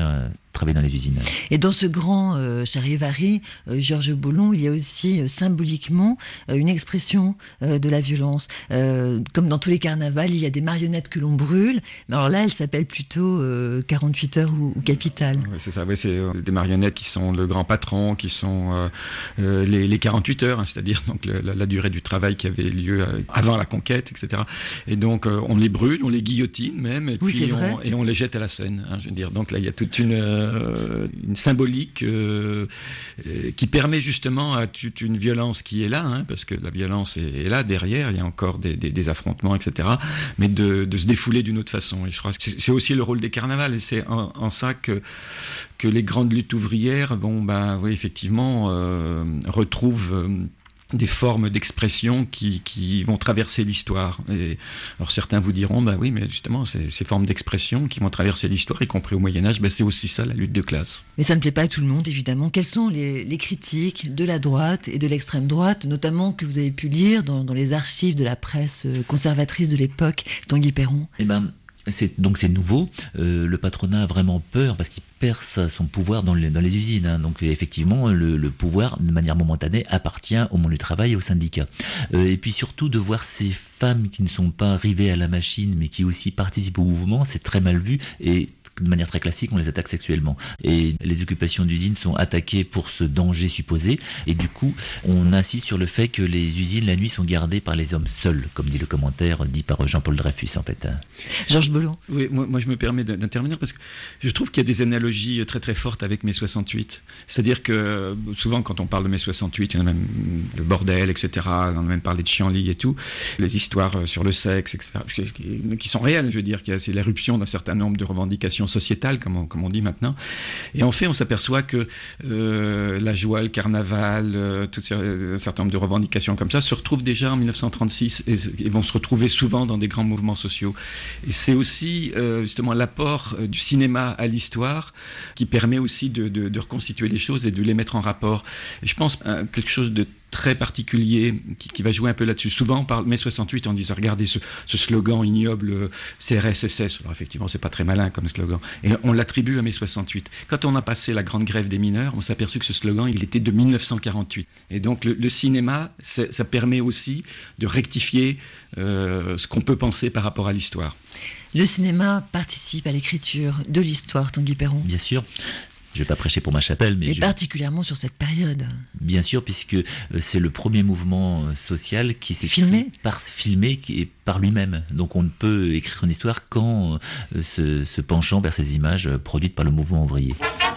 travailler dans les usines. Et dans ce grand euh, charivari, euh, Georges Bollon, il y a aussi euh, symboliquement euh, une expression euh, de la violence. Euh, comme dans tous les carnavals, il y a des marionnettes que l'on brûle, mais alors là, elles s'appellent plutôt euh, quarante-huit heures ou, ou Capitale. Oui, c'est ça, oui, c'est euh, des marionnettes qui sont le grand patron, qui sont euh, euh, les, les quarante-huit heures, hein, c'est-à-dire donc, le, la, la durée du travail qui avait lieu euh, avant la conquête, et cetera. Et donc, euh, on les brûle, on les guillotine même, et oui, puis on, et on les jette à la Seine. Hein, je veux dire. Donc là, il y a toute une... Euh, une symbolique euh, euh, qui permet justement à toute une violence qui est là, hein, parce que la violence est, est là derrière, il y a encore des, des, des affrontements, et cetera, mais de, de se défouler d'une autre façon. Et je crois que c'est aussi le rôle des carnavals, et c'est en, en ça que, que les grandes luttes ouvrières, bon, ben, oui, effectivement, euh, retrouvent... Euh, des formes d'expression qui, qui vont traverser l'histoire. Et alors certains vous diront, bah oui, mais justement, ces, ces formes d'expression qui vont traverser l'histoire, y compris au Moyen-Âge, bah c'est aussi ça, la lutte de classe. Mais ça ne plaît pas à tout le monde, évidemment. Quelles sont les, les critiques de la droite et de l'extrême droite, notamment que vous avez pu lire dans, dans les archives de la presse conservatrice de l'époque, Tanguy Péron? Eh ben, c'est, donc c'est nouveau. Euh, le patronat a vraiment peur parce qu'il perd sa, son pouvoir dans les, dans les usines. Hein. Donc effectivement, le, le pouvoir, de manière momentanée, appartient au monde du travail et aux syndicats. Euh, et puis surtout, de voir ces femmes qui ne sont pas arrivées à la machine, mais qui aussi participent au mouvement, c'est très mal vu. Et de manière très classique, on les attaque sexuellement. Et les occupations d'usines sont attaquées pour ce danger supposé. Et du coup, on insiste sur le fait que les usines, la nuit, sont gardées par les hommes seuls, comme dit le commentaire dit par Jean-Paul Dreyfus, en fait. Georges Bollon. Oui, moi, moi je me permets d'intervenir parce que je trouve qu'il y a des analogies très très fortes avec mai soixante-huit. C'est-à-dire que souvent, quand on parle de mai soixante-huit, il y en a même le bordel, et cetera. On a même parlé de Chianli et tout. Les histoires sur le sexe, et cetera, qui sont réelles, je veux dire, c'est l'éruption d'un certain nombre de revendications sociétale, comme on, comme on dit maintenant. Et en fait, on s'aperçoit que euh, la joie, le carnaval, euh, tout ces, un certain nombre de revendications comme ça se retrouvent déjà en mille neuf cent trente-six et, et vont se retrouver souvent dans des grands mouvements sociaux. Et c'est aussi euh, justement l'apport euh, du cinéma à l'histoire qui permet aussi de, de, de reconstituer les choses et de les mettre en rapport. Et je pense à quelque chose de très particulier qui, qui va jouer un peu là-dessus. Souvent, on parle mai soixante-huit en disant regardez ce, ce slogan ignoble euh, C R S S S. Alors effectivement, c'est pas très malin comme slogan. Et on l'attribue à mai soixante-huit. Quand on a passé la grande grève des mineurs, on s'est aperçu que ce slogan, il était de mille neuf cent quarante-huit. Et donc le, le cinéma, ça permet aussi de rectifier euh, ce qu'on peut penser par rapport à l'histoire. Le cinéma participe à l'écriture de l'histoire, Tanguy Péron. Bien sûr. Je ne vais pas prêcher pour ma chapelle, mais... Et je... particulièrement sur cette période. Bien sûr, puisque c'est le premier mouvement social qui s'est filmé par, filmé et par lui-même. Donc on ne peut écrire une histoire qu'en euh, se, se penchant vers ces images produites par le mouvement ouvrier.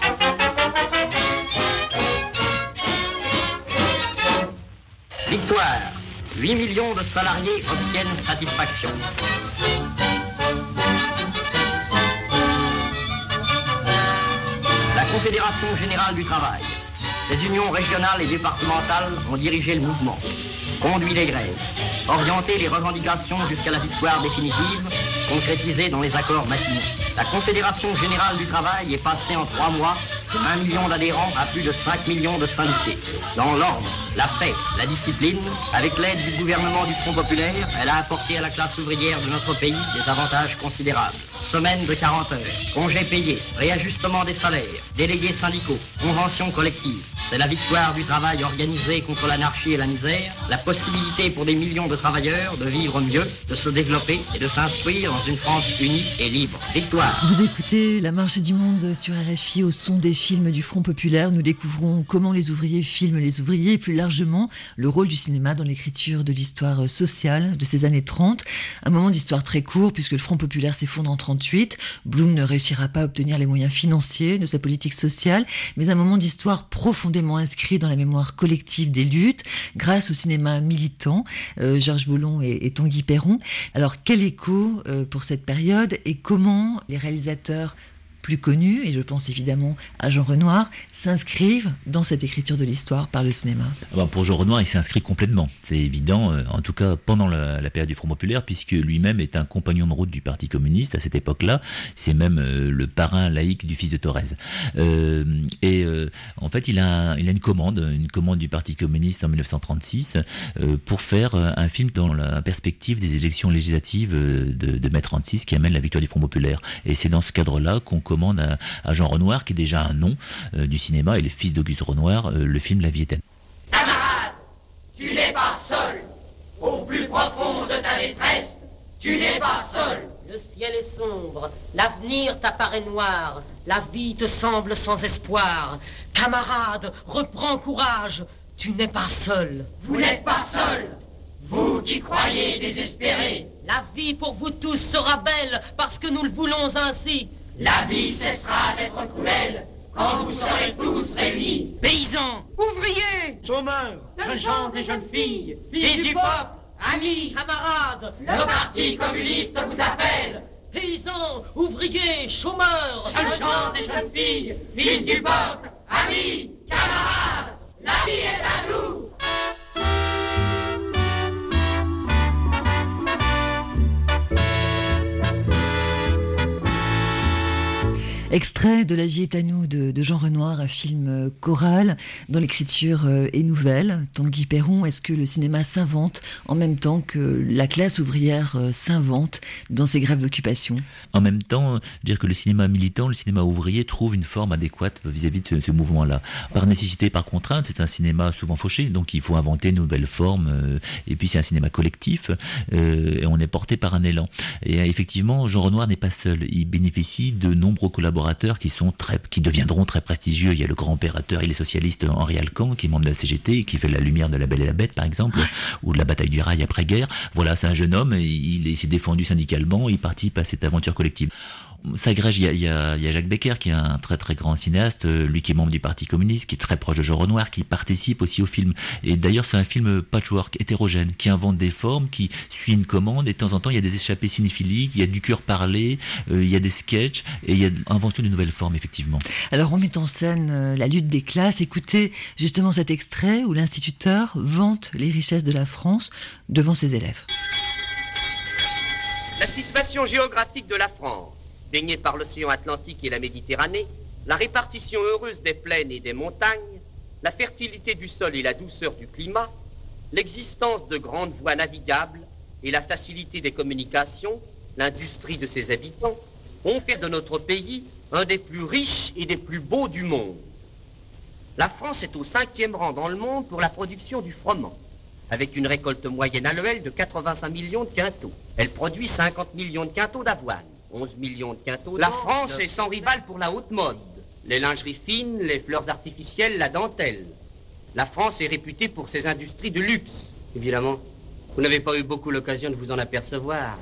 Victoire. huit millions de salariés obtiennent satisfaction. La Confédération Générale du Travail, ses unions régionales et départementales ont dirigé le mouvement, conduit les grèves, orienté les revendications jusqu'à la victoire définitive, concrétisée dans les accords matinaux. La Confédération Générale du Travail est passée en trois mois de un million d'adhérents à plus de cinq millions de syndiqués. Dans l'ordre, la paix, la discipline, avec l'aide du gouvernement du Front Populaire, elle a apporté à la classe ouvrière de notre pays des avantages considérables. Semaine de quarante heures, congés payés, réajustement des salaires, délégués syndicaux, conventions collectives. C'est la victoire du travail organisé contre l'anarchie et la misère, la possibilité pour des millions de travailleurs de vivre mieux, de se développer et de s'instruire dans une France unie et libre. Victoire. Vous écoutez La Marche du Monde sur R F I au son des films du Front Populaire. Nous découvrons comment les ouvriers filment les ouvriers et plus largement le rôle du cinéma dans l'écriture de l'histoire sociale de ces années trente. Un moment d'histoire très court puisque le Front Populaire s'effondre en trente-huit. Blum ne réussira pas à obtenir les moyens financiers de sa politique sociale, mais un moment d'histoire profondément inscrit dans la mémoire collective des luttes grâce au cinéma militant, euh, Georges Bollon et, et Tanguy Péron. Alors quel écho euh, pour cette période et comment les réalisateurs plus connus, et je pense évidemment à Jean Renoir, s'inscrivent dans cette écriture de l'histoire par le cinéma? Alors pour Jean Renoir, il s'inscrit complètement, c'est évident, en tout cas pendant la, la période du Front Populaire, puisque lui-même est un compagnon de route du Parti communiste à cette époque-là, c'est même euh, le parrain laïque du fils de Thorez. Euh, et euh, en fait, il a, il a une commande, une commande du Parti communiste en mille neuf cent trente-six euh, pour faire un film dans la perspective des élections législatives de, de mai trente-six qui amène la victoire du Front Populaire. Et c'est dans ce cadre-là qu'on commence commande à, à Jean Renoir, qui est déjà un nom euh, du cinéma, et le fils d'Auguste Renoir, euh, le film La vie éternelle. Camarade, tu n'es pas seul. Au plus profond de ta détresse, tu n'es pas seul. Le ciel est sombre, l'avenir t'apparaît noir, la vie te semble sans espoir. Camarade, reprends courage, tu n'es pas seul. Vous n'êtes pas seul. Vous qui croyez désespéré. La vie pour vous tous sera belle parce que nous le voulons ainsi. La vie cessera d'être cruelle quand vous serez tous réunis. Paysans, Ouvriers, chômeurs, Jeunes gens et jeunes filles, fils filles du du peuple, amis, camarades, le parti communiste vous appelle. paysans, ouvriers, chômeurs, Jeunes gens et jeunes filles, fils du peuple, amis, camarades, la vie est à nous. Extrait de La vie est à nous de, de Jean Renoir, un film euh, choral dont l'écriture euh, est nouvelle. Tanguy Perron, est-ce que le cinéma s'invente en même temps que la classe ouvrière euh, s'invente dans ses grèves d'occupation ? En même temps, dire que le cinéma militant, le cinéma ouvrier trouve une forme adéquate vis-à-vis de ce, ce mouvement-là. Par nécessité, par contrainte, c'est un cinéma souvent fauché, donc il faut inventer une nouvelle forme. Euh, et puis c'est un cinéma collectif, euh, et on est porté par un élan. Et euh, effectivement, Jean Renoir n'est pas seul. Il bénéficie de nombreux collaborateurs qui sont très, qui deviendront très prestigieux. Il y a le grand opérateur, il est socialiste, Henri Alcan, qui est membre de la C G T, qui fait La Lumière de la Belle et la Bête, par exemple, ou de la bataille du rail après-guerre. Voilà, c'est un jeune homme, il, il s'est défendu syndicalement, il participe à cette aventure collective. S'agrège, il y, a, il, y a, il y a Jacques Becker, qui est un très très grand cinéaste, lui qui est membre du Parti communiste, qui est très proche de Jean Renoir, qui participe aussi au film. Et d'ailleurs, c'est un film patchwork, hétérogène, qui invente des formes, qui suit une commande, et de temps en temps, il y a des échappées cinéphiliques, il y a du cœur parlé, euh, il y a des sketchs, et il y a l'invention d'une nouvelle forme, effectivement. Alors, on met en scène euh, la lutte des classes. Écoutez justement cet extrait où l'instituteur vante les richesses de la France devant ses élèves. La situation géographique de la France, baignée par l'océan Atlantique et la Méditerranée, la répartition heureuse des plaines et des montagnes, la fertilité du sol et la douceur du climat, l'existence de grandes voies navigables et la facilité des communications, l'industrie de ses habitants, ont fait de notre pays un des plus riches et des plus beaux du monde. La France est au cinquième rang dans le monde pour la production du froment, avec une récolte moyenne annuelle de quatre-vingt-cinq millions de quintaux. Elle produit cinquante millions de quintaux d'avoine. onze millions de quintaux. La France est sans rival pour la haute mode. Les lingeries fines, les fleurs artificielles, la dentelle. La France est réputée pour ses industries de luxe. Évidemment, vous n'avez pas eu beaucoup l'occasion de vous en apercevoir.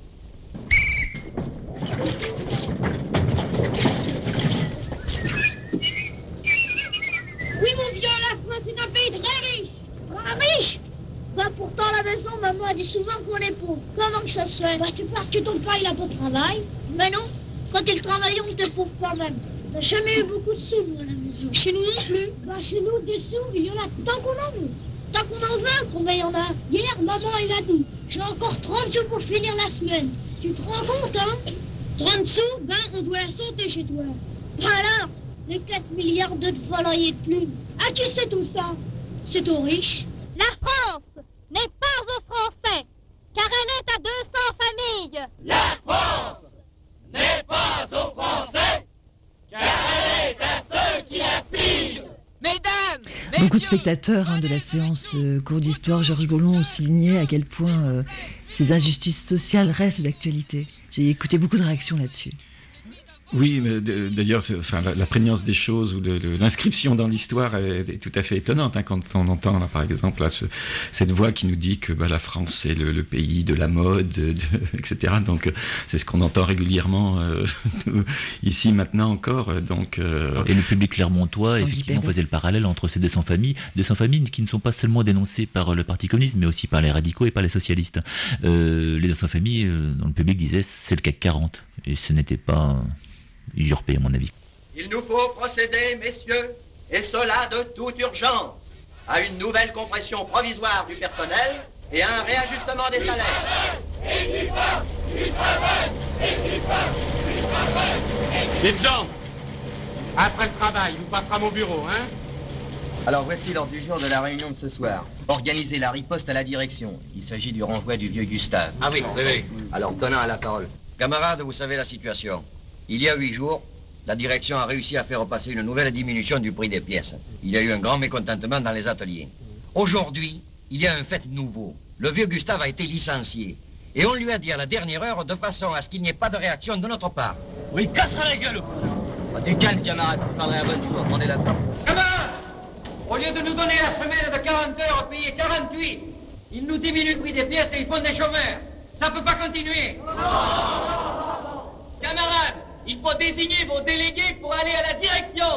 Oui, mon vieux, la France est un pays très riche. Ah, riche? Bah, pourtant, à la maison, maman a dit souvent qu'on est pauvre. Comment que ça se fait? Bah, c'est parce que ton père, il a pas de travail. Mais non, quand il travaillait, on était pauvre quand même. On n'a jamais eu beaucoup de sous, nous, à la maison. Chez nous non plus. Bah, chez nous, des sous, il y en a tant qu'on en veut. Tant qu'on en veut, combien il y en a? Hier, maman, elle a dit, j'ai encore trente sous pour finir la semaine. Tu te rends compte, hein? trente sous, ben, on doit la sauter chez toi. Alors, les quatre milliards de volailles de plumes. Ah, tu sais tout ça? C'est aux riches. La France n'est pas aux Français, car elle est à deux cents familles. La France n'est pas aux Français, car elle est à ceux qui la pillent. Mesdames, beaucoup de spectateurs hein, de la séance euh, cours d'histoire Georges Boulon ont souligné à quel point euh, ces injustices sociales restent d'actualité. J'ai écouté beaucoup de réactions là-dessus. Oui, mais d'ailleurs, enfin, la, la prégnance des choses ou de, de l'inscription dans l'histoire est, est tout à fait étonnante hein, quand on entend, là, par exemple, là, ce, cette voix qui nous dit que bah, la France c'est le, le pays de la mode, de, et cetera. Donc, c'est ce qu'on entend régulièrement euh, ici maintenant encore. Donc, euh... Et le public clermontois, effectivement, faisait le parallèle entre ces deux cents familles, deux cents familles qui ne sont pas seulement dénoncées par le Parti communiste, mais aussi par les radicaux et par les socialistes. Euh, les deux cents familles, euh, dans le public, disaient c'est le C A C quarante, et ce n'était pas usurpé, à mon avis. Il nous faut procéder, messieurs, et cela de toute urgence, à une nouvelle compression provisoire du personnel et à un réajustement des salaires. Dites donc, après le travail, vous passerez à mon bureau, hein? Alors voici l'ordre du jour de la réunion de ce soir. Organiser la riposte à la direction. Il s'agit du renvoi du vieux Gustave. Ah oui, oui, oui. Alors Conan a la parole. Camarades, vous savez la situation. Il y a huit jours, la direction a réussi à faire passer une nouvelle diminution du prix des pièces. Il y a eu un grand mécontentement dans les ateliers. Aujourd'hui, il y a un fait nouveau. Le vieux Gustave a été licencié. Et on lui a dit à la dernière heure de façon à ce qu'il n'y ait pas de réaction de notre part. Oui, cassera la gueule. Bah, du calme, camarade, vous parlerez un peu, tu vas prendre la table. Camarade, au lieu de nous donner la semaine de quarante heures payée quarante-huit, ils nous diminuent le prix des pièces et ils font des chômeurs. Ça peut pas continuer. Camarades, il faut désigner vos délégués pour aller à la direction.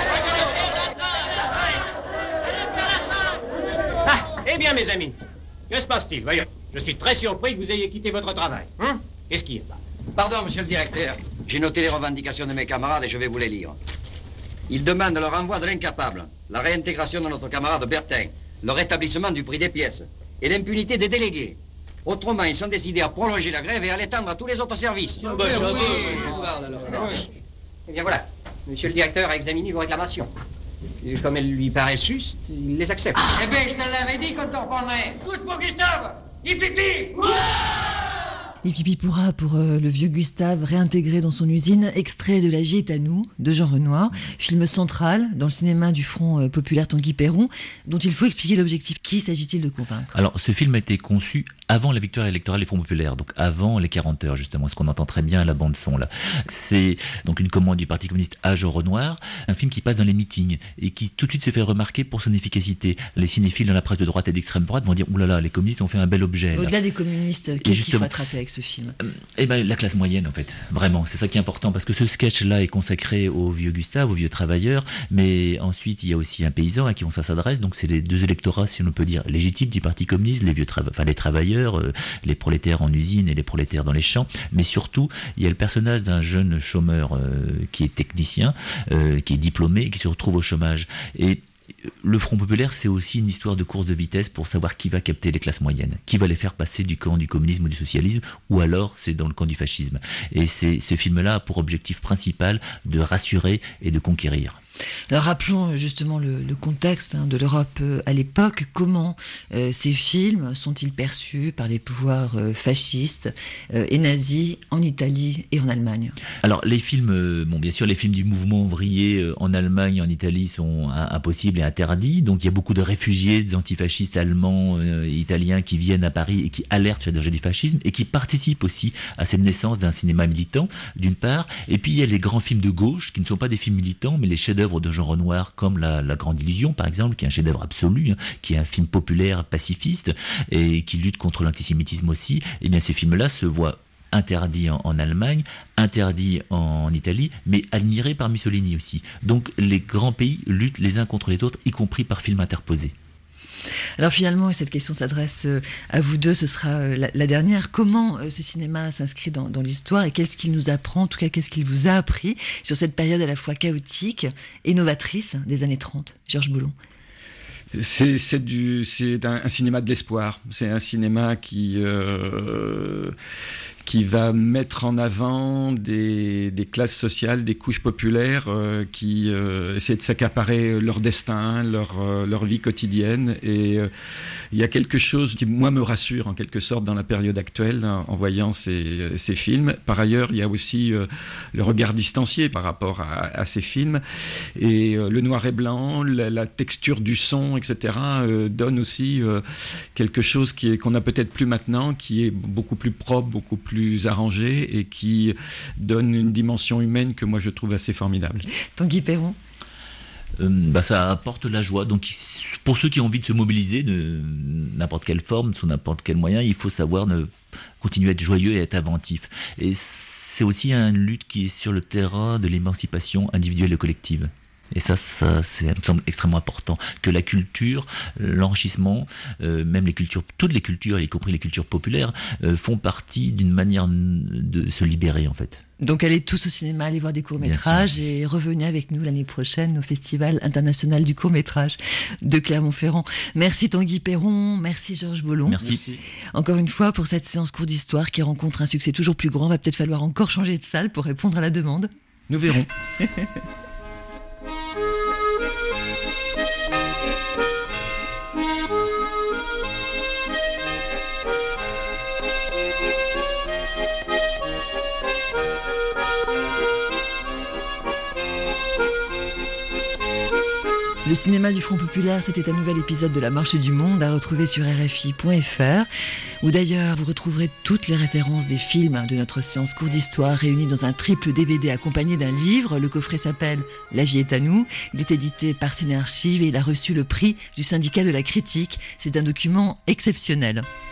Ah, eh bien, mes amis, que se passe-t-il? Voyons, je suis très surpris que vous ayez quitté votre travail. Hein? Qu'est-ce qu'il y a là? Pardon, monsieur le directeur. J'ai noté les revendications de mes camarades et je vais vous les lire. Ils demandent le renvoi de l'incapable, la réintégration de notre camarade Bertin, le rétablissement du prix des pièces et l'impunité des délégués. Autrement, ils sont décidés à prolonger la grève et à l'étendre à tous les autres services. Ah, bah, oui. Oui. Eh bien voilà, monsieur le directeur a examiné vos réclamations. Et comme elles lui paraissent justes, il les accepte. Eh bien, je te l'avais dit qu'on te reprendrait. Tous pour Gustave. Hippie. Les pipi pourra pour euh, le vieux Gustave réintégré dans son usine, extrait de La vie est à nous, de Jean Renoir, film central dans le cinéma du Front euh, populaire Tanguy Péron, dont il faut expliquer l'objectif. Qui s'agit-il de convaincre? Alors, ce film a été conçu avant la victoire électorale des Fronts populaires, donc avant les quarante heures, justement, ce qu'on entend très bien à la bande-son, là. C'est donc une commande du Parti communiste à Jean Renoir, un film qui passe dans les meetings et qui tout de suite se fait remarquer pour son efficacité. Les cinéphiles dans la presse de droite et d'extrême droite vont dire « Ouh là là, les communistes ont fait un bel objet. » Au-delà des communistes, qu'est-ce qu'il faut attraper avec ce film? Eh ben, la classe moyenne, en fait. Vraiment, c'est ça qui est important, parce que ce sketch-là est consacré au vieux Gustave, au vieux travailleur, mais ensuite, il y a aussi un paysan à qui on ça s'adresse, donc c'est les deux électorats, si on peut dire, légitimes du Parti communiste, les vieux trava- enfin, les travailleurs, euh, les prolétaires en usine et les prolétaires dans les champs, mais surtout, il y a le personnage d'un jeune chômeur euh, qui est technicien, euh, qui est diplômé et qui se retrouve au chômage. Et le Front populaire, c'est aussi une histoire de course de vitesse pour savoir qui va capter les classes moyennes, qui va les faire passer du camp du communisme ou du socialisme, ou alors c'est dans le camp du fascisme. Et c'est, ce film-là a pour objectif principal de rassurer et de conquérir. Alors rappelons justement le, le contexte hein, de l'Europe euh, à l'époque. Comment euh, ces films sont-ils perçus par les pouvoirs euh, fascistes euh, et nazis en Italie et en Allemagne? Alors les films, euh, bon bien sûr les films du mouvement ouvrier euh, en Allemagne et en Italie sont un, impossibles et interdits. Donc il y a beaucoup de réfugiés, des antifascistes allemands euh, et italiens qui viennent à Paris et qui alertent sur les dangers du fascisme et qui participent aussi à cette naissance d'un cinéma militant d'une part. Et puis il y a les grands films de gauche qui ne sont pas des films militants mais les chefs-d'œuvre de Jean Renoir comme la, la Grande Illusion par exemple, qui est un chef-d'œuvre absolu, hein, qui est un film populaire pacifiste et qui lutte contre l'antisémitisme aussi. Et bien ce film-là se voit interdit en, en Allemagne, interdit en Italie, mais admiré par Mussolini aussi. Donc les grands pays luttent les uns contre les autres, y compris par film interposé. Alors finalement, cette question s'adresse à vous deux, ce sera la, la dernière. Comment euh, ce cinéma s'inscrit dans, dans l'histoire et qu'est-ce qu'il nous apprend, en tout cas qu'est-ce qu'il vous a appris sur cette période à la fois chaotique et novatrice des années trente? Georges Boulon. C'est, c'est, du, c'est un, un cinéma de l'espoir. C'est un cinéma qui, euh, qui va mettre en avant des, des classes sociales, des couches populaires euh, qui euh, essaient de s'accaparer leur destin, leur, euh, leur vie quotidienne. Et euh, il y a quelque chose qui, moi, me rassure en quelque sorte dans la période actuelle en, en voyant ces, ces films. Par ailleurs, il y a aussi euh, le regard distancié par rapport à, à ces films. Et euh, le noir et blanc, la, la texture du son, et cetera, euh, donne aussi euh, quelque chose qui est, qu'on n'a peut-être plus maintenant, qui est beaucoup plus propre, beaucoup plus arrangé et qui donne une dimension humaine que moi je trouve assez formidable. Tanguy Péron. Euh, bah ça apporte la joie. Donc pour ceux qui ont envie de se mobiliser de n'importe quelle forme, sous n'importe quel moyen, il faut savoir ne, continuer à être joyeux et à être inventif. Et c'est aussi une lutte qui est sur le terrain de l'émancipation individuelle et collective. Et ça, ça, c'est, ça me semble extrêmement important, que la culture, l'enrichissement, euh, même les cultures, toutes les cultures, y compris les cultures populaires, euh, font partie d'une manière de se libérer, en fait. Donc allez tous au cinéma, allez voir des courts-métrages et revenez avec nous l'année prochaine au Festival international du court-métrage de Clermont-Ferrand. Merci Tanguy Péron, merci Georges Boulon. Merci. merci. Encore une fois pour cette séance cours d'histoire qui rencontre un succès toujours plus grand. Va peut-être falloir encore changer de salle pour répondre à la demande. Nous verrons. Le cinéma du Front Populaire, c'était un nouvel épisode de La Marche du Monde à retrouver sur R F I point F R, où d'ailleurs vous retrouverez toutes les références des films de notre séance cours d'histoire réunis dans un triple D V D accompagné d'un livre. Le coffret s'appelle La vie est à nous. Il est édité par Ciné Archives et il a reçu le prix du syndicat de la critique. C'est un document exceptionnel.